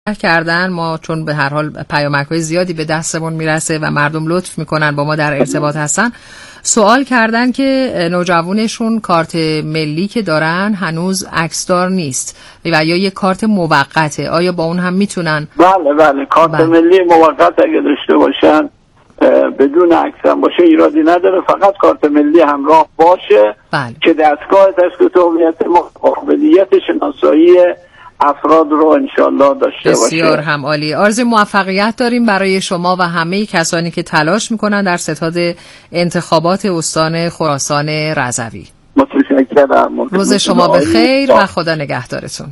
کردن. ما چون به هر حال پیامک‌های زیادی به دستمون میرسه و مردم لطف میکنن با ما در ارتباط هستن، سوال کردن که نوجوانشون کارت ملی که دارن هنوز عکسدار نیست و یا یه کارت موقته، آیا با اون هم میتونن؟ بله کارت ملی موقت اگه داشته باشن بدون عکس هم باشه ایرادی نداره، فقط کارت ملی همراه باشه که دستگاه تثبیت هویت قابلیت شناسایی افراد رو انشالله داشته باشه. بسیار هم عالی. آرزوی موفقیت داریم برای شما و همه کسانی که تلاش میکنن در ستاد انتخابات استان خراسان رضوی. متشکرم. روز شما بخیر و خدا نگهدارتون.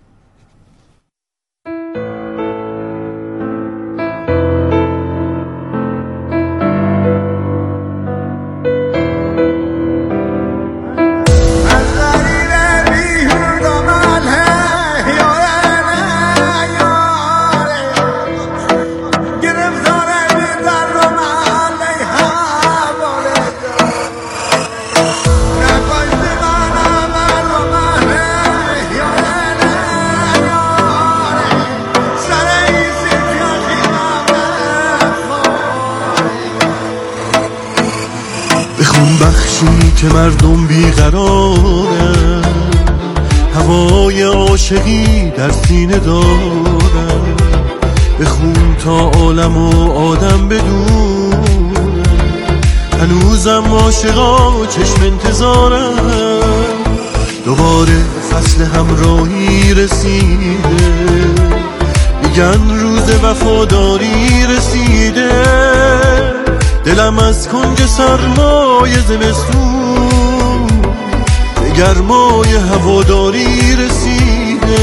بخشی که مردم بیقرارن، هوای عاشقی در سینه دارن، بخون تا عالم و آدم بدون، هنوزم عاشقا چشم انتظارن، دوباره فصل همراهی رسیده، میگن روز وفاداری رسیده، دلم از کنج سرمای زمستون به گرمای هواداری رسیده.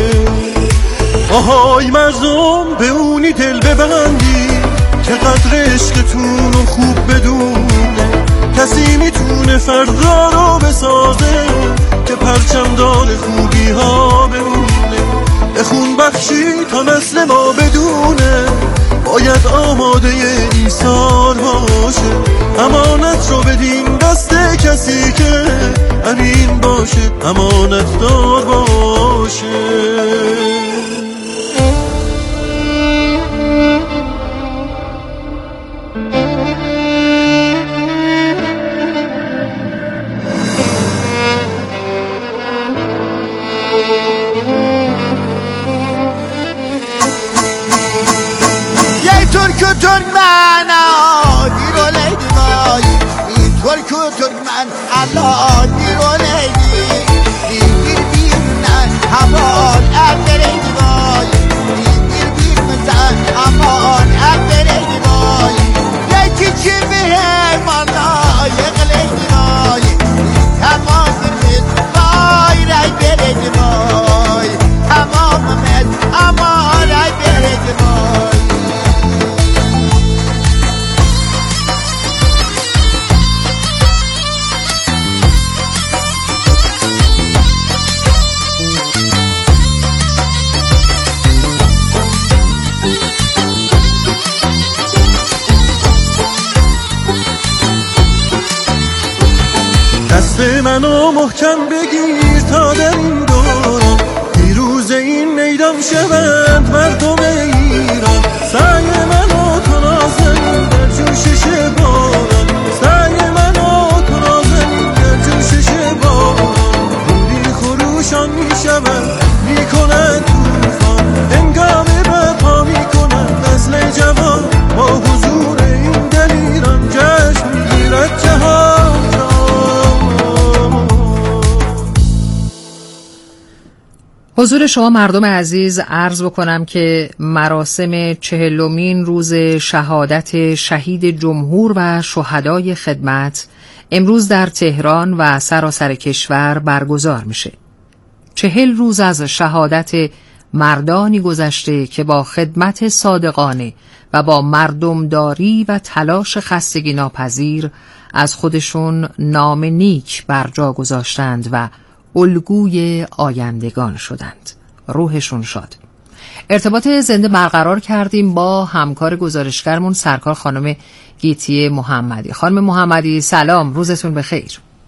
آهای مردم به اونی دل ببندی که قدر عشقتون رو خوب بدونه، کسی میتونه فردا رو بسازه که پرچم دار خوبی ها بمونه. بخون بخشی تا نسل ما بدونه، باید آماده ایثار باشه، امانت رو بدیم دست کسی که امین باشه، امانت دار باشه. ترکمن دیر و لیدی وای، این ترکمن الله دیر و لیدی، دیر بیر من همان ابریدی وای، دیر بیر من همان ابریدی وای، یکی چیر به مالا یقلیدی وای، تمام من وای رای بریدی وای، تمام من امان رای بریدی وای. دست منو محکم بگیر تا در این دوران، پیروز این میدان شوند مردم ایران، سعی منو تو نازنین در جوشش باران، سعی منو تو نازنین در جوشش باران، روی خروشان میشوند میکنند توفان، هنگام برپا میکنند نسل جوان، با حضور این دلیران جشن میگیرد جهان. حضور شما مردم عزیز، عرض بکنم که مراسم 40مین روز شهادت شهید جمهور و شهدای خدمت امروز در تهران و سراسر کشور برگزار میشه. 40 روز از شهادت مردانی گذشته که با خدمت صادقانه و با مردمداری و تلاش خستگی ناپذیر از خودشون نام نیک بر جا گذاشتند و الگوی آیندگان شدند. روحشون شاد. ارتباط زنده برقرار کردیم با همکار گزارشگرمون سرکار خانم گیتی محمدی. خانم محمدی سلام، روزتون بخیر.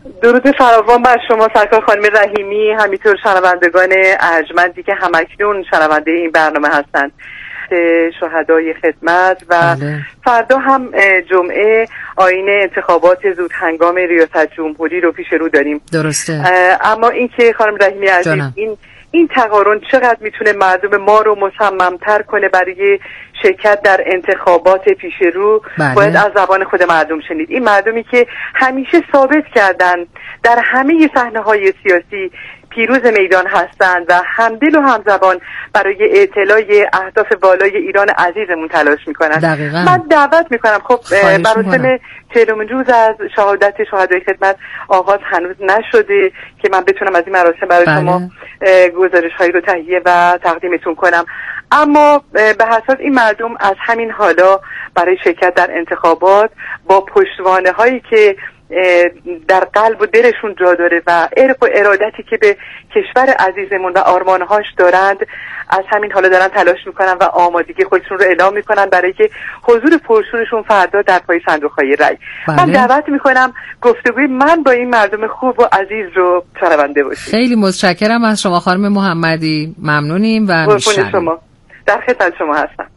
درود فراوان بر شما سرکار خانم رحیمی، همینطور شنوندگان ارجمندی که همکنون شنونده این برنامه هستند، شهدای خدمت و فردا هم جمعه آیین انتخابات زود هنگام ریاست جمهوری رو پیش رو داریم. درسته. اما این که خانم رحیمی عزیز این تقارن چقدر میتونه مردم ما رو مصممتر کنه برای شرکت در انتخابات پیش رو، باید از زبان خود مردم شنید. این مردمی که همیشه ثابت کردن در همه صحنه‌های سیاسی پیروز میدان هستند و همدل و همزبان برای اطلاع اهداف والای ایران عزیزمون تلاش میکنن. من دعوت میکنم، خب مراسم 40 روز از شهادت شهدای خدمت آغاز هنوز نشده که من بتونم از این مراسم برای شما گزارش‌هایی رو تهیه و تقدیمتون کنم، اما به حساس این مردم از همین حالا برای شرکت در انتخابات با پشتوانه‌هایی که در قلب و دلشون جا داره و عرق و ارادتی که به کشور عزیزمون و آرمانهاش دارند، از همین حالا دارن تلاش میکنن و آمادگی خودشون رو اعلام میکنن برای که حضور پرشورشون فردا در پای صندوق‌های رای. من دعوت میکنم گفتگوی من با این مردم خوب و عزیز رو شنونده باشید. خیلی متشکرم از شما خانم محمدی، ممنونیم و میشنویم. شما در خدمت شما هستم.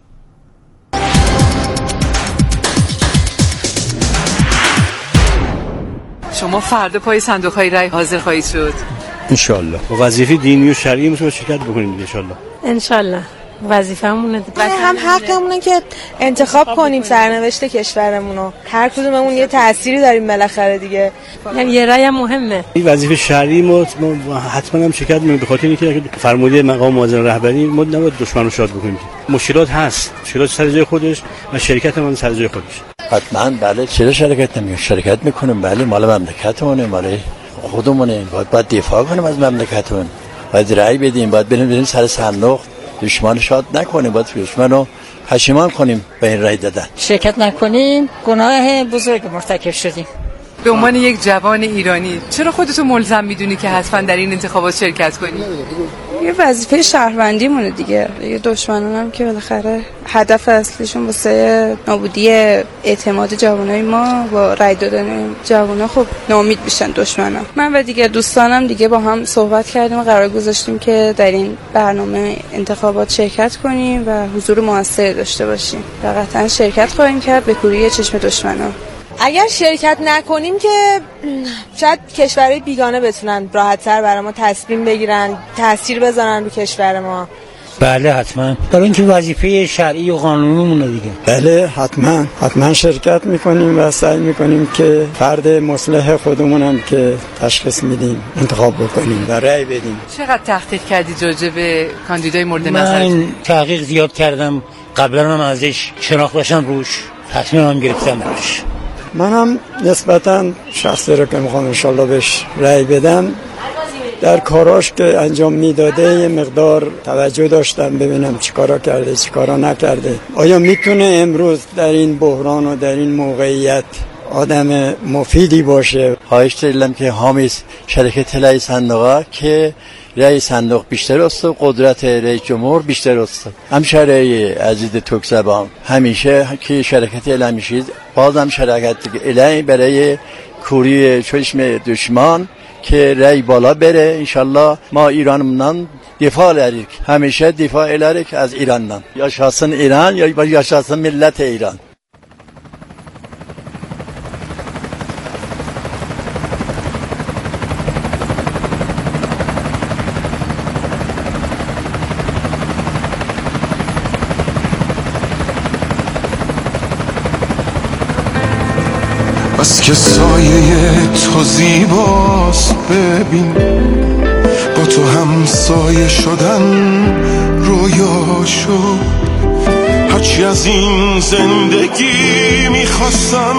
شما فردا پای صندوق‌های رای حاضر خواهید شد انشالله. با وظیفه دینی و شرعی میتونیم شرکت بکنیم انشالله. وظیفمونه هم حقمونه که انتخاب کنیم سرنوشت کشورمونو. هر کدوممون یه تأثیری داریم بالاخره دیگه، یعنی یه رأی مهمه. این وظیفه شرعی ما حتما هم شرکت می‌کنیم، به خاطر اینکه فرموده مقام معظم رهبری ما نباید دشمن رو شاد بکنیم. مشکلات هست، مشکلات سر جای خودش و شرکت ما سر جای خودش. حتما بله، چرا شرکت نمی‌کنیم؟ شرکت می‌کنیم، بله، مال مملکتمونه، مال خودمونه، باید دفاع کنیم از مملکتمون، باید رأی بدیم، باید بریم سر صندوق، دشمن شاد نکنیم، باید دشمن رو پشیمان کنیم به این رأی دادن. شرکت نکنیم گناه بزرگ مرتکب شدیم. به عنوان یک جوان ایرانی چرا خودتو ملزم میدونی که حتما در این انتخابات شرکت کنی؟ یه وظیفه شهروندی مونه دیگه. دشمنان هم که بالاخره هدف اصلیشون واسه نابودی اعتماد جوانای ما با رای دادن جوانا خب ناامید میشن دشمنا. من و دیگه دوستانم دیگه با هم صحبت کردیم و قرار گذاشتیم که در این برنامه انتخابات شرکت کنیم و حضور موثری داشته باشیم. و قطعا شرکت خواهیم کرد به کوری چشم دشمنا. اگر شرکت نکنیم که شاید کشورهای بیگانه بتونن راحت‌تر برای ما تصمیم بگیرن، تأثیر بذارن رو کشور ما. بله حتما، برای اینکه وظیفه شرعی و قانونیمونه دیگه. بله حتما شرکت میکنیم و سعی میکنیم که فرد مصلح خودمونم که تشخیص میدیم انتخاب بکنیم و رأی بدیم. چقدر تحقیق کردی راجع به کاندیدای مورد نظر؟ من تحقیق زیاد کردم، قبلا هم ازش شناخت داشتم، روش تصمیمم گرفتم روش. منم نسبتاً شخصی رو که میخوام انشالله بهش رأی بدم، در کاراش که انجام میداده یه مقدار توجه داشتم ببینم چیکارا کرده چیکارا نکرده، آیا میتونه امروز در این بحران و در این موقعیت آدم مفیدی باشه. خواهش دارم که حامی شرکت رای صندوق که رای صندوق بیشتر است و قدرت رئیس جمهور بیشتر است. همشهری عزیز ترک زبان همیشه که شرکت اعلام میشید، بازم شرکت اعلام برای کوری چشم دشمن که رای بالا بره. انشالله ما ایرانمون دفاع لریم، همیشه دفاع لریم از ایرانمون، یا شخصن ایران یا شخصن ملت ایران. بس که سایه تو زیباست، ببین با تو هم سایه شدن رویا شد. هرچی از این زندگی میخواستم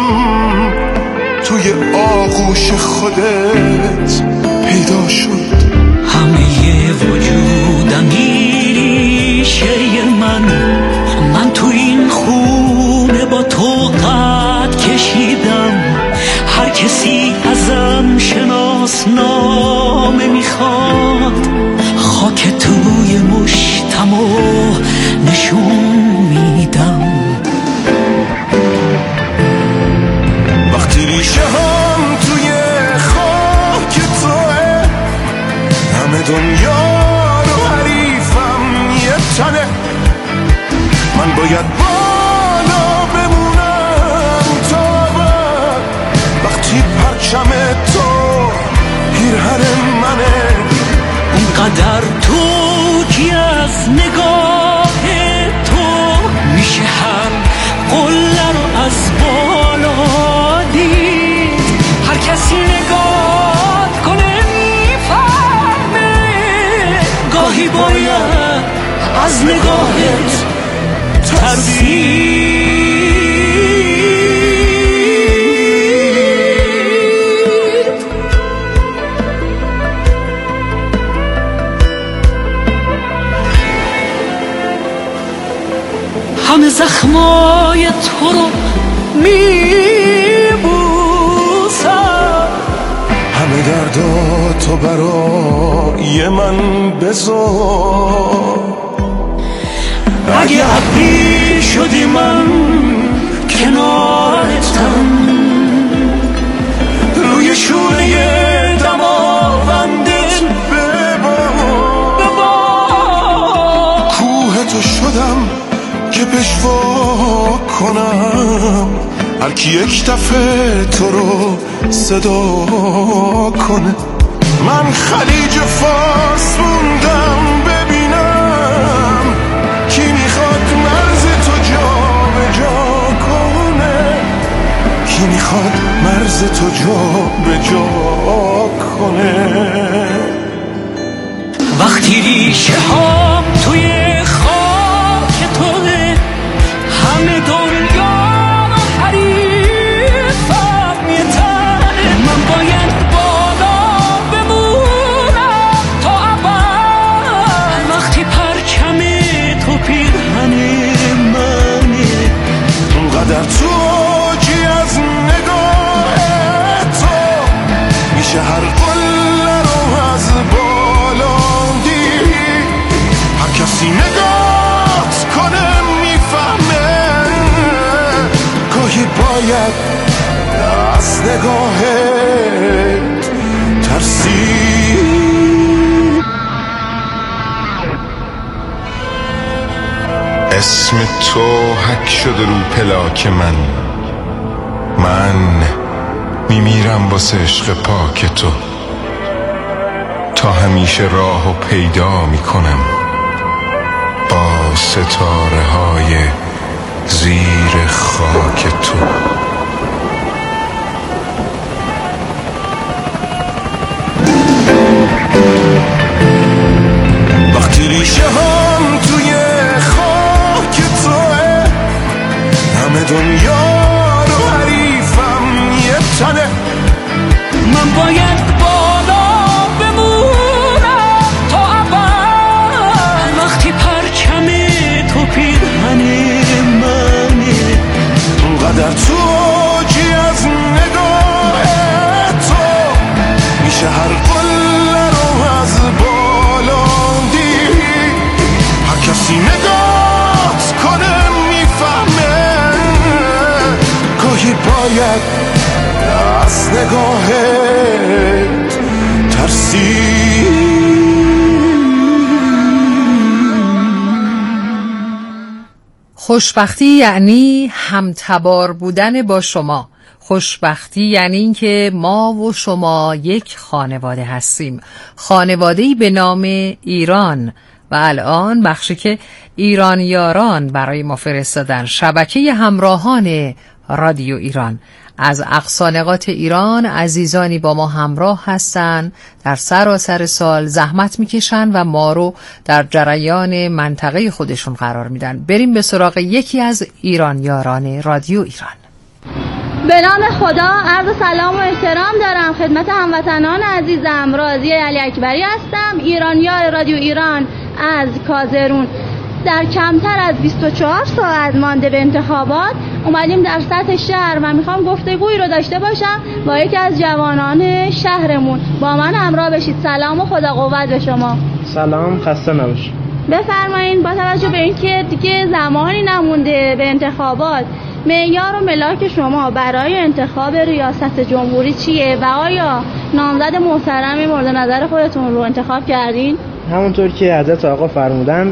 توی آغوش خودت پیدا شد. همه وجودم ریشه من تو این خونه با تو قد کشیدم. هر کسی ازم شناسنامه میخواد، خاک توی مشتمو نشون میدم. وقتی ریشه هم توی من باید بالا بمونم تا بعد وقتی پرچم تو پیرهن منه. اونقدر تو کی از نگاه تو میشه هر قله رو از بالا دید. هر کسی نگاه کنه میفهمه گاهی باید از نگاهت ترسید. همه زخمای تو رو میبوسم، همه درداتو برای من بذار. اگه ابری شدی من کنارتم، روی شونه دماوندت ببار. کوه تو شدم که پشوا کنم، هر کی یک دفعه تو رو صدا کنه. من خلیج فارس موندم ببینم کی میخواد مرز تو جا به جا کنه، کی میخواد مرز تو جا به جا کنه. وقتی ریشه ها توی خاک توه، همه دنیا رو حریفم میتنه. من باید بالا بمونم تا ابد وقتی پرچم تو پیرهن منه. اونقدر تو جی از نگاه تو میشه هر قله رو از بالا دید. هر کسی نگاهت کنه میفهمه گاهی باید از نگاهت ترسید. اسم تو حک شده رو پلاک من میمیرم واسه عشق پاک تو. تا همیشه راهو پیدا میکنم با ستاره های زیر خاک تو. وقتی ریشه هم توی خاک توه، همه دنیا رو حریفم یه تنه. من باید بالا بمونم تا ابد وقتی پرچم تو پیرهن منه. اونقدر تو جی از نگاه تو میشه هر قله رو از بالا دید. هر کسی نگاهت کنه میفهمه گاهی باید از نگاهت ترسید. خوشبختی یعنی همتبار بودن با شما. خوشبختی یعنی این که ما و شما یک خانواده هستیم، خانواده‌ای به نام ایران. و الان بخشی که ایران یاران برای ما فرستادن، شبکه همراهان رادیو ایران از اقصا نقاط ایران، عزیزانی با ما همراه هستند، در سراسر سال زحمت میکشن و ما رو در جریان منطقه خودشون قرار میدن. بریم به سراغ یکی از ایران یاران رادیو ایران. به نام خدا عرض سلام و احترام دارم خدمت هموطنان عزیزم. راضیه علی اکبری هستم، ایران یار رادیو ایران از کازرون. در کمتر از 24 ساعت مانده به انتخابات اومدیم در سطح شهر و میخوام گفتگویی رو داشته باشم با یکی از جوانان شهرمون. با من همراه بشید. سلام و خدا قوت به شما. سلام، خسته نباشید. بفرمایید با توجه به اینکه دیگه زمانی نمونده به انتخابات، معیار و ملاک شما برای انتخاب ریاست جمهوری چیه و آیا نامزد محترمی مورد نظر خودتون رو انتخاب کردین؟ همونطور که حضرت آقا فرمودند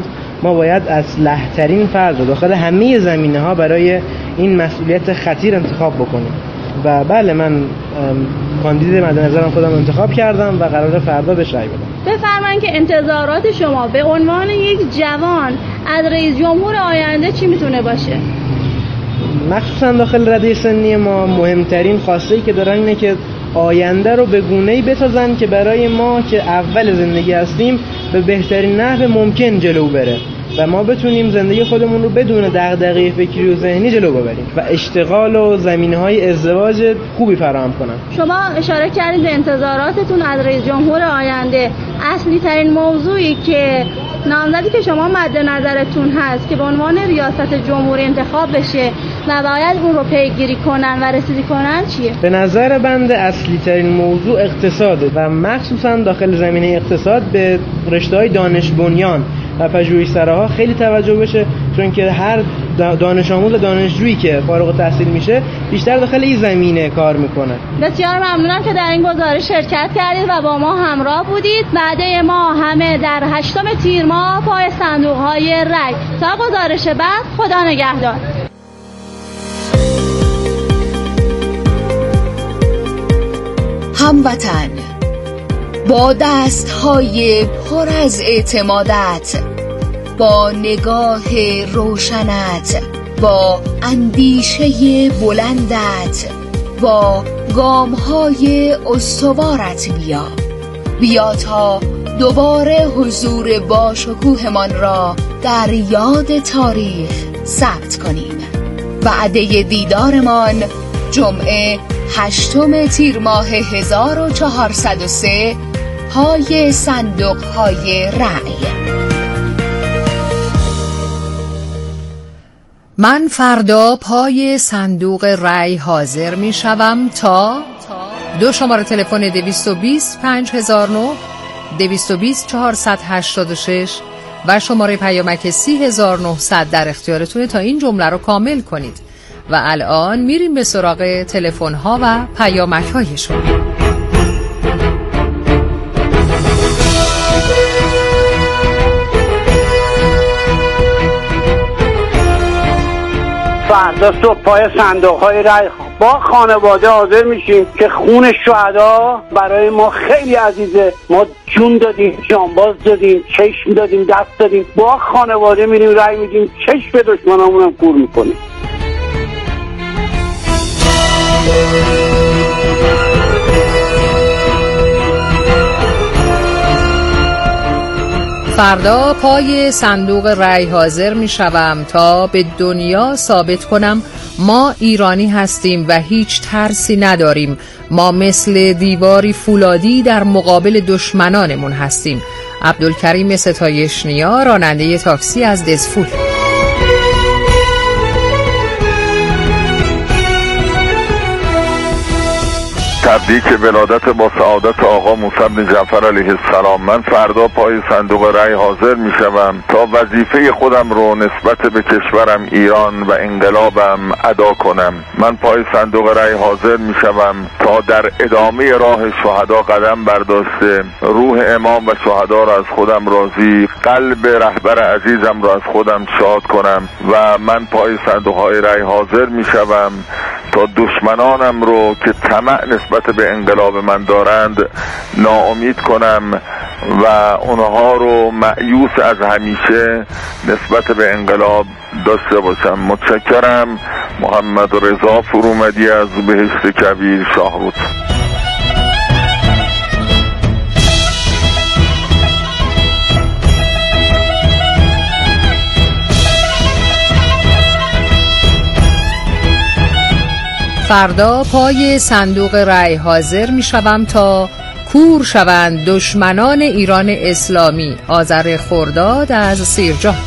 ما باید اصلح‌ترین فرد رو داخل همه زمینه‌ها برای این مسئولیت خطیر انتخاب بکنیم. و بله، من کاندید مد نظرم خودم انتخاب کردم و قراره فردا بهش رای بدم. بفرمایید که انتظارات شما به عنوان یک جوان از رئیس جمهور آینده چی میتونه باشه؟ مخصوصا داخل رده سنی ما مهمترین خواسته‌ای که دارن اینه که آینده رو به گونه‌ای بسازن که برای ما که اول زندگی هستیم به بهترین نحو ممکن جلو بره و ما بتونیم زندگی خودمون رو بدون دغدغه فکری و ذهنی جلو ببریم و اشتغال و زمینه‌های ازدواج خوبی فراهم کنن. شما اشاره کردید به انتظاراتتون از رئیس جمهور آینده. اصلی ترین موضوعی که نامزدی که شما مد نظرتون هست که به عنوان ریاست جمهوری انتخاب بشه و باید اون رو پیگیری کنن و رسیدگی کنن چیه؟ به نظر بنده اصلی ترین موضوع اقتصاده و مخصوصا داخل زمینه اقتصاد به رشته‌های دانش بنیان و پژوهشگرها خیلی توجه بشه، چون که هر دانش آموز و دانشجویی که فارغ التحصیل میشه بیشتر داخل این زمینه کار میکنه. بسیار ممنونم که در این گزارش شرکت کردید و با ما همراه بودید. وعده ما همه در 8 تیر ماه پای صندوق‌های رای. تا گزارش بعد، خدا نگهدار. هموطن، با دست‌های پر از اعتمادت، با نگاه روشنت، با اندیشه بلندت، با گام‌های استوارت بیا تا دوباره حضور باشکوهمان را در یاد تاریخ ثبت کنیم. وعده دیدارمان جمعه 8 تیر ماه 1403 پای صندوق‌های رأی. من فردا پای صندوق رأی حاضر می شوم تا 2 شماره تلفن 220 5009 220 486 و شماره پیامک 30900 در اختیارتونه تا این جمله رو کامل کنید. و الان میریم به سراغ تلفن‌ها و پیامک‌هایشون. فردا صبح پای صندوق‌های رای با خانواده حاضر میشیم که خون شهدا برای ما خیلی عزیزه. ما جون دادیم، جانباز دادیم، چشم دادیم، دست دادیم. با خانواده میریم رای میدیم، چشم به دشمنامون هم کور میکنیم. فردا پای صندوق رأی حاضر می شوم تا به دنیا ثابت کنم ما ایرانی هستیم و هیچ ترسی نداریم. ما مثل دیواری فولادی در مقابل دشمنانمون هستیم. عبدالکریم ستایش نیا، راننده تاکسی از دزفول. تبریک ولادت با سعادت آقا موسی بن جعفر علیه السلام. من فردا پای صندوق رأی حاضر می شوم تا وظیفه خودم رو نسبت به کشورم ایران و انقلابم ادا کنم. من پای صندوق رأی حاضر می شوم تا در ادامه راه شهدا قدم برداشته روح امام و شهدا را از خودم راضی، قلب رهبر عزیزم را از خودم شاد کنم. و من پای صندوق های رأی حاضر می شوم تا دشمنانم رو که طمع نسبت به انقلاب من دارند ناامید کنم و اونها رو مایوس از همیشه نسبت به انقلاب داشته باشم. متشکرم. محمد رضا فرومدی از بهشت کبیر، شاهرود. فردا پای صندوق رأی حاضر می شوم تا کور شوند دشمنان ایران اسلامی. آذر خرداد از سیرجان.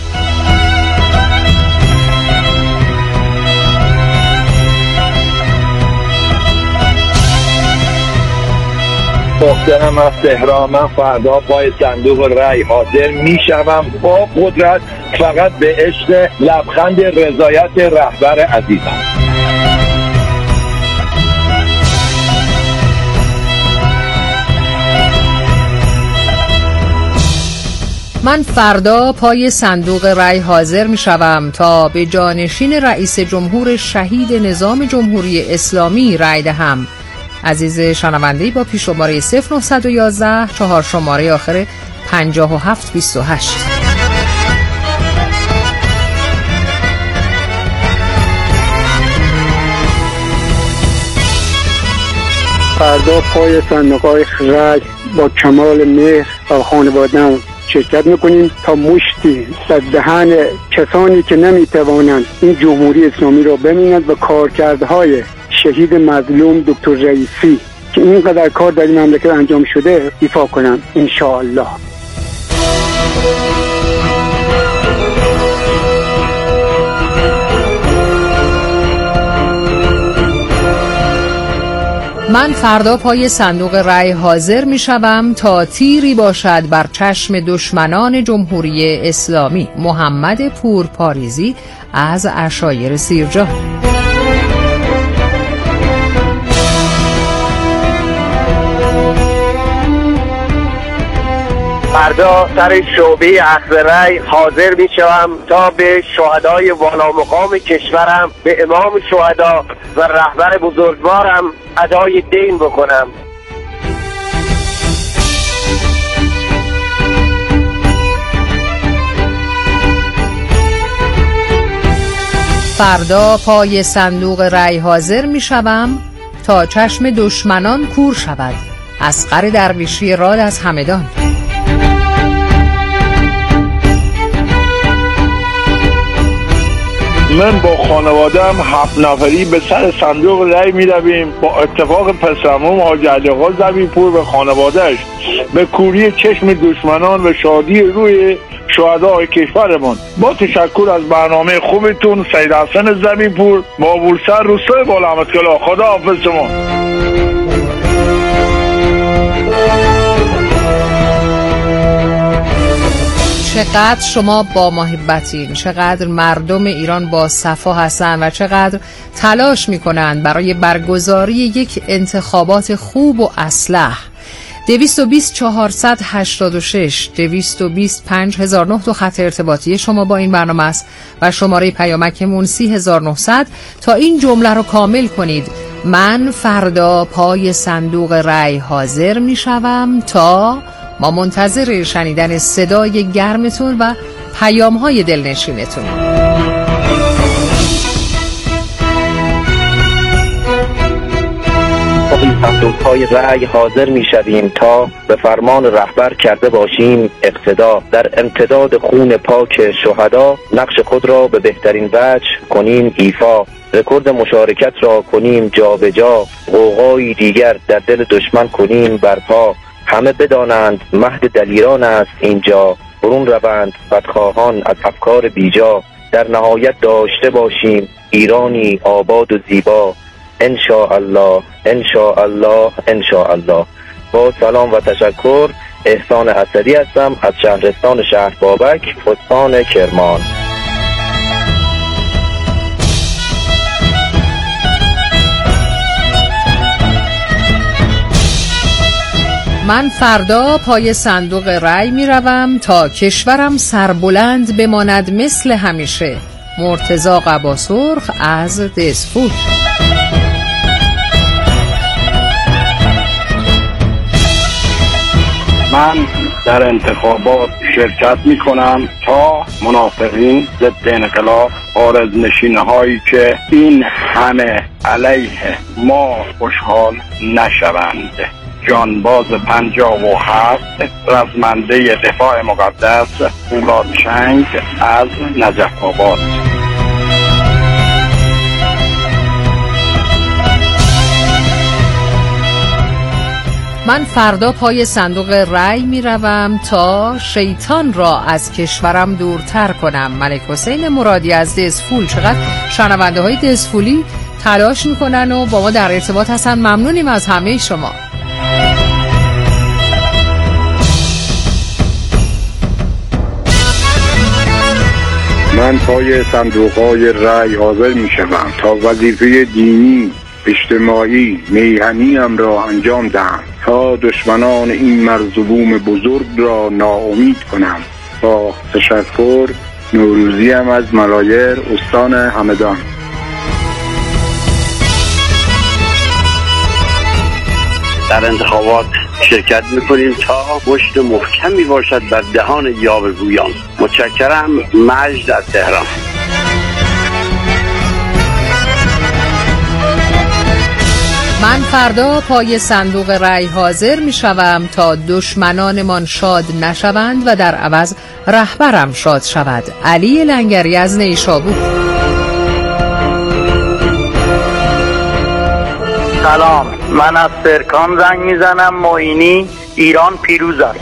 محترم از تهران، من فردا پای صندوق رأی حاضر می شوم با قدرت فقط به عشق لبخند رضایت رهبر عزیزم. من فردا پای صندوق رای حاضر می شوم تا به جانشین رئیس جمهور شهید نظام جمهوری اسلامی رای دهم. عزیز شنونده‌ای با پیش شماره 0911 4 شماره آخر 5728. فردا پای صندوق‌های رای با کمال مهر و خانواده‌ام شرکت میکنیم تا مشتی در دهن کسانی که نمیتوانند این جمهوری اسلامی را ببینند و کارکردهای شهید مظلوم دکتر رئیسی که اینقدر کار در این مملکت انجام شده ایفا کنند انشاءالله. من فردا پای صندوق رای حاضر می شوم تا تیری باشد بر چشم دشمنان جمهوری اسلامی. محمد پور پاریزی از عشایر سیرجان. فردا سر شعبه اخذ رای حاضر می شوم تا به شهدای والا مقام کشورم، به امام شهدا و رهبر بزرگوارم ادای دین بکنم. فردا پای صندوق رای حاضر می شوم تا چشم دشمنان کور شود. اصغر درویشی راد از همدان. من با خانوادم 7 نفری به سر صندوق رای می رویم با اتفاق پسرموم حاج علی آقا زمینپور و خانوادهش به کوری چشم دشمنان و شادی روی شهدای کشورمان. با تشکر از برنامه خوبتون سید حسن زمینپور با بولسر روستای بالامتکلا. خدا حافظ شما. چقدر شما با محبتین، چقدر مردم ایران با صفا هستند و چقدر تلاش میکنند برای برگزاری یک انتخابات خوب و اصلح. 220 486 220 5009 تو خط ارتباطی شما با این برنامه است و شماره پیامکمون 30900 تا این جمله رو کامل کنید. من فردا پای صندوق رای حاضر میشوم تا. ما منتظر شنیدن صدای گرمتون و پیام‌های دلنشینتون. این صندوق‌های رأی حاضر می‌شویم تا به فرمان رهبر کرده باشیم اقتدا. در امتداد خون پاک شهدا نقش خود را به بهترین وجه کنیم ایفا. رکورد مشارکت را کنیم جابجا. غوغایی دیگر در دل دشمن کنیم برپا. همه بدانند مهد دلیران است اینجا. برون روند بدخواهان از افکار بیجا. در نهایت داشته باشیم ایرانی آباد و زیبا. انشاءالله انشاءالله انشاءالله. با سلام و تشکر، احسان اسدی هستم از شهرستان شهر بابک، استان کرمان. من فردا پای صندوق رای می روم تا کشورم سربلند بماند مثل همیشه. مرتضی قباسرخ از دسفول. من در انتخابات شرکت می کنم تا منافقین ضد انقلاب عارضنشین‌هایی که این همه علیه ما خوشحال نشوند. جانباز 57 رزمنده دفاع مقدس فولادچنگ از نجف آباد. من فردا پای صندوق رای می روم تا شیطان را از کشورم دورتر کنم. ملک حسین مرادی از دسفول. چقدر شنونده های دسفولی تلاش می کنن و با ما در ارتباط هستن. ممنونیم از همه شما. من پای صندوق‌های رأی حاضر می شوم تا وظیفه دینی، اجتماعی، میهنیم را انجام دهم تا دشمنان این مرظلوم بزرگ را ناامید کنم با تشکر. نوروزی هم از ملایر، استان همدان. در انتخابات شرکت میکنیم تا مشت محکمی باشد بر دهان یاوه‌گویان. متشکرم. مجد از تهران. من فردا پای صندوق رای حاضر می شوم تا دشمنانمان شاد نشوند و در عوض رهبرم شاد شود. علی لنگری از نیشابور. سلام، من از سرکان زنگ میزنم. معینی، ایران پیروز است.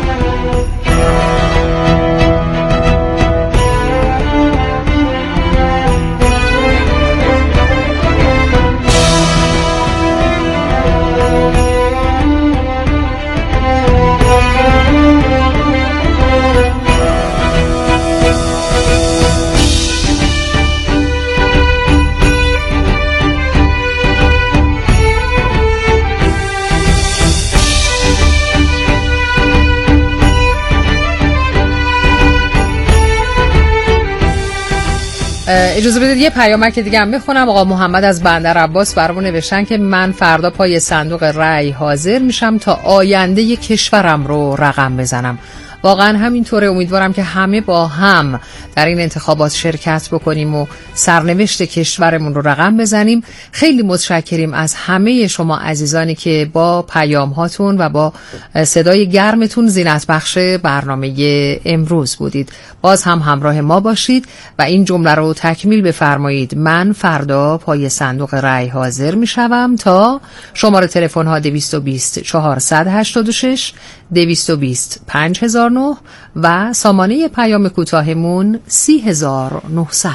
اجازه بدید یه پیامک دیگه هم بخونم. آقا محمد از بندر عباس برامون نوشتن که من فردا پای صندوق رای حاضر میشم تا آینده کشورم رو رقم بزنم. واقعا همینطوره. امیدوارم که همه با هم در این انتخابات شرکت بکنیم و سرنوشت کشورمون رو رقم بزنیم. خیلی متشکریم از همه شما عزیزانی که با پیام هاتون و با صدای گرمتون زینت بخش برنامه امروز بودید. باز هم همراه ما باشید و این جمله رو تکمیل بفرمایید. من فردا پای صندوق رای حاضر می شوم تا شماره تلفن ها 220 486 220 5009 و سامانه پیام کوتاهمون 30900.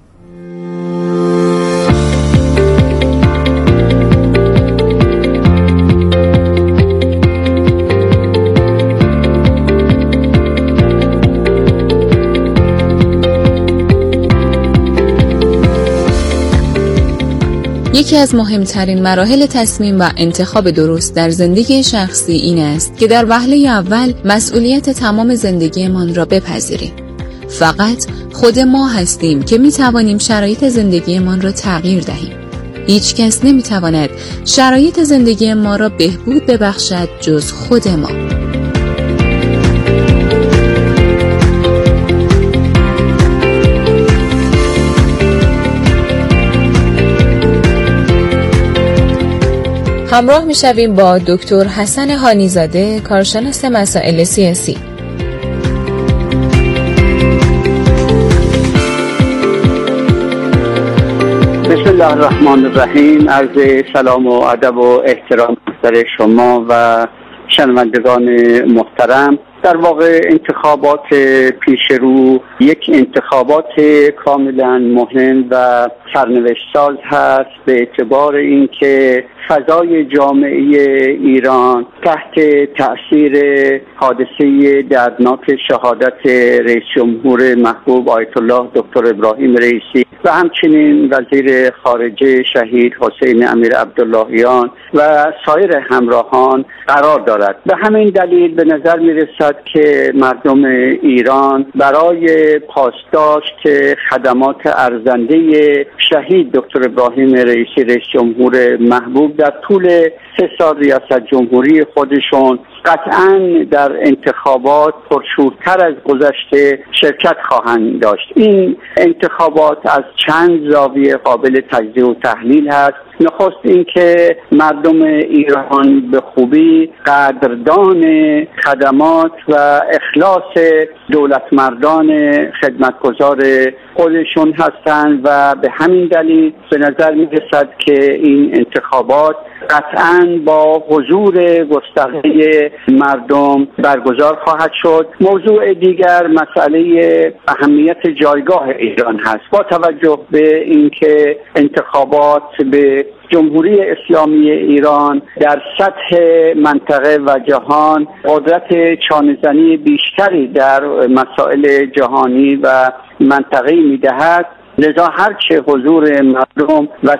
یکی از مهمترین مراحل تصمیم و انتخاب درست در زندگی شخصی این است که در وهله اول مسئولیت تمام زندگیمان را بپذیریم. فقط خود ما هستیم که می توانیم شرایط زندگیمان را تغییر دهیم. هیچ کس نمی تواند شرایط زندگی ما را بهبود ببخشد جز خود ما. همراه می شویم با دکتر حسن هانیزاده، کارشناس مسائل سیاسی. بسم الله الرحمن الرحیم. عرض سلام و ادب و احترام در شما و شنوندگان محترم. در واقع انتخابات پیش رو یک انتخابات کاملا مهم و سرنوشت ساز هست به اعتبار اینکه فضای جامعه ایران تحت تأثیر حادثه دردناک شهادت رئیس جمهور محبوب آیت الله دکتر ابراهیم رئیسی و همچنین وزیر خارجه شهید حسین امیر عبداللهیان و سایر همراهان قرار دارد. به همین دلیل به نظر می رسد که مردم ایران برای پاسداشت خدمات ارزنده شهید دکتر ابراهیم رئیسی رئیس جمهور محبوب در طول 3 سال ریاست جمهوری خودشون قطعاً در انتخابات پرشورتر از گذشته شرکت خواهند داشت. این انتخابات از چند زاویه قابل تجزیه و تحلیل هست. نخست این که مردم ایران به خوبی قدردان خدمات و اخلاص دولتمردان خدمتگزار خودشون هستند و به همین دلیل به نظر می رسد که این انتخابات قطعاً با حضور گسترده مردم برگزار خواهد شد. موضوع دیگر مسئله اهمیت جایگاه ایران هست. با توجه به اینکه انتخابات به جمهوری اسلامی ایران در سطح منطقه و جهان قدرت چانه‌زنی بیشتری در مسائل جهانی و منطقه‌ای می‌دهد، لذا هرچه حضور مردم و